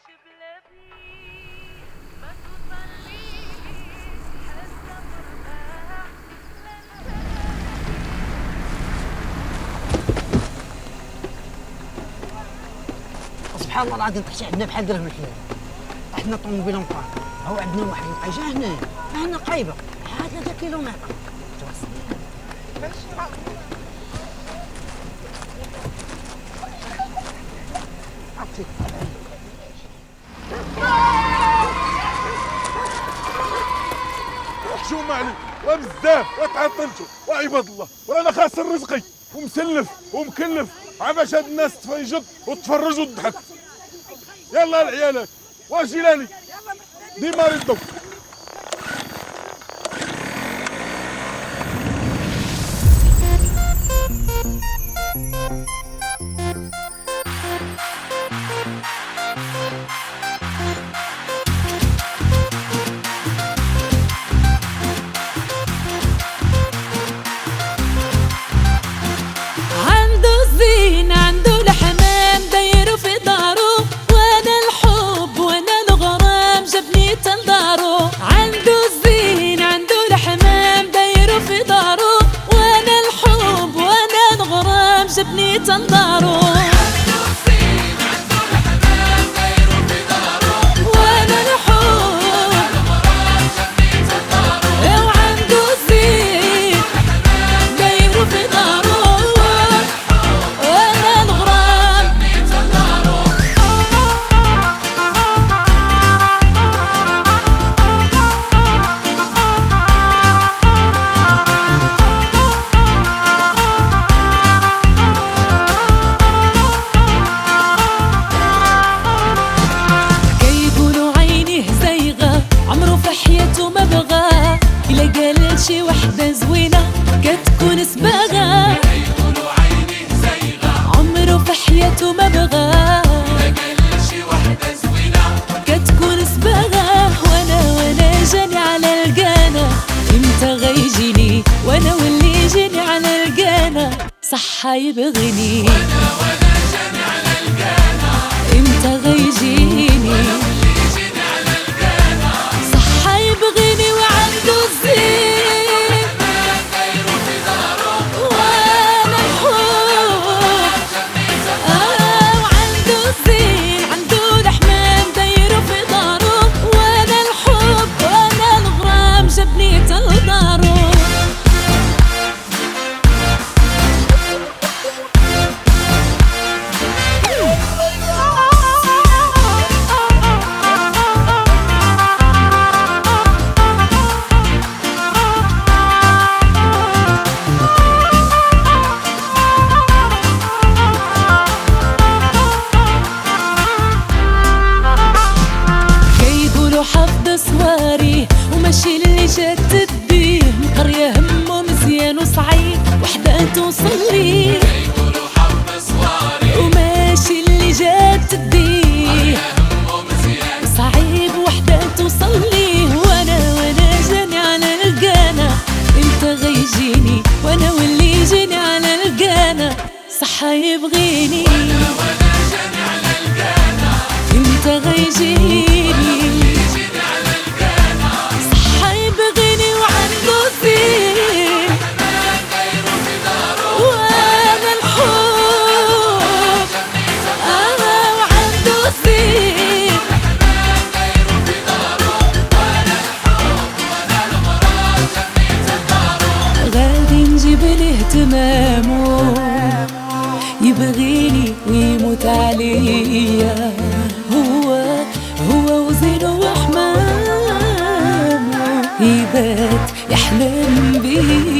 سبحان الله العظيم طحتي عندنا بحال درهم الكلاب. طحنا طوموبيله مقارنه هو عندنا واحد الوقيته جا هنا قريبه بحال 3 كيلومتر وحشومة علي وبزاف وتعطلتوا وعباد الله وانا خاسر رزقي ومسلف ومكلف عباش هاد الناس تفيجط وتفرج وتضحك. يلا العيالات واجيلاني ديما ردوا. جبني تنظارو عنده الزين عنده الحمام دايرو في دارو وانا الحب الغرام جبني تنظارو وعنده الزين الحمام دايرو في دارو وانا الغرام جبني تنظارو. شي وحدة زوينة كتكون سباغة يقولوا عينيه زايغة عمرو في حياته ما بغى شي وحدة زوينة كتكون سباغة وانا جاني على القانا امتى غيجيني وانا واللي جاني على القانا صح يبغيني وانا جاني على القانا امتى غيجيني واللي جاني على القانا صح يبغيني وعنده الزين صواري وماشي اللي جات بيه من قرية همه مزيان وصعيب وحدة توصل لي يقولوا حب صواري وماشي اللي جات بيه قرية همه مزيان وصعيب وحدة توصل لي وانا جاني على القانا امتى غيجيني وانا واللي جاني على القانا صح يبغيني وانا جاني على القانا امتى غيجيني اهتمامه يبغيني ويموت عليا هو وزينه وحمامه يبات يحلم بيه